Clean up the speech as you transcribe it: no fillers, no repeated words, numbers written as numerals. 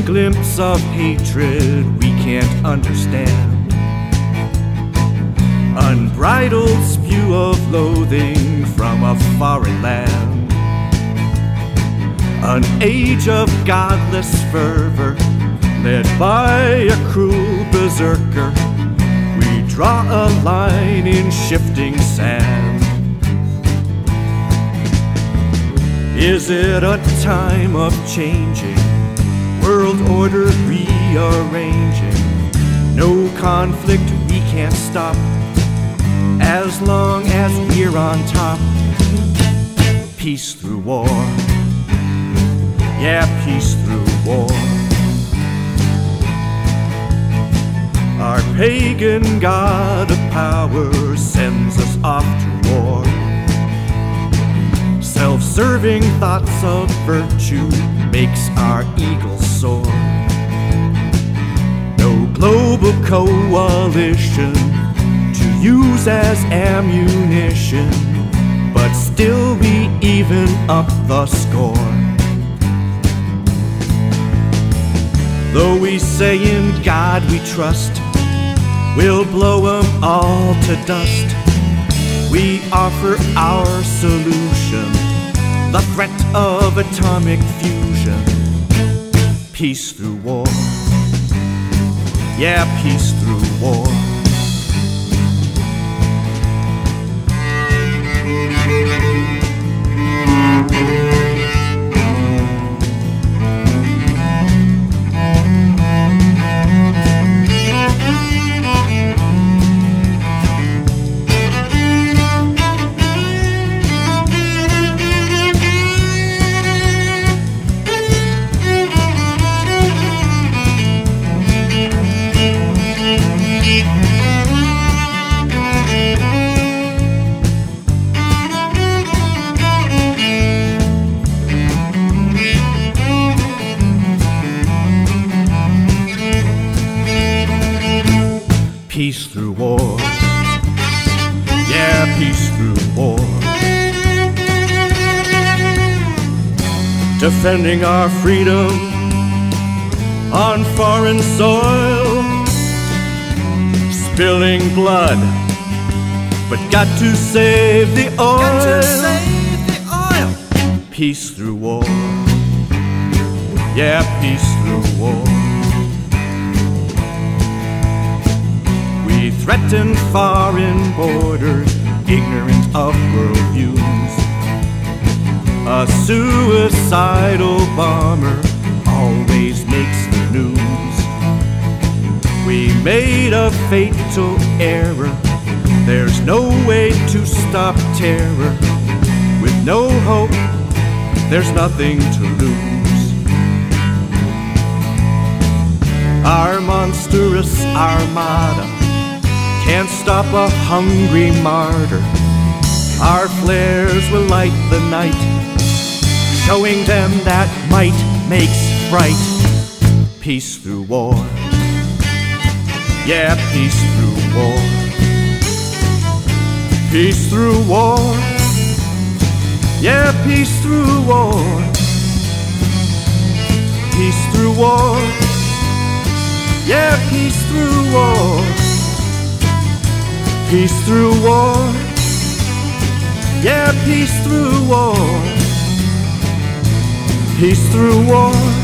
fleeting glimpse of hatred we can't understand. Unbridled spew of loathing from a foreign land. An age of godless fervor led by a cruel berserker. We draw a line in shifting sand. Is it a time of changing, world order rearranging? No conflict we can't stop, as long as we're on top. Peace through war, yeah, peace through war. Our pagan god of power sends us off to war. Self-serving thoughts of virtue makes our eagles soar. No global coalition to use as ammunition, but still we even up the score. Though we say in God we trust, we'll blow 'em all to dust. We offer our solution, the threat of atomic fusion. Peace through war, yeah, peace through war. Peace through war, yeah, peace through war. Defending our freedom on foreign soil, spilling blood, but got to save the oil. Peace through war, yeah, peace through war. We threaten foreign borders, ignorant of worldviews. A suicidal bomber always makes the news. We made a fatal error. There's no way to stop terror. With no hope, there's nothing to lose. Our monstrous armada can't stop a hungry martyr. Our flares will light the night, showing them that might makes right. Peace through war, yeah, peace through war. Peace through war, yeah, peace through war. Peace through war, yeah, peace through war. Peace through war, yeah, peace through war. Peace through war.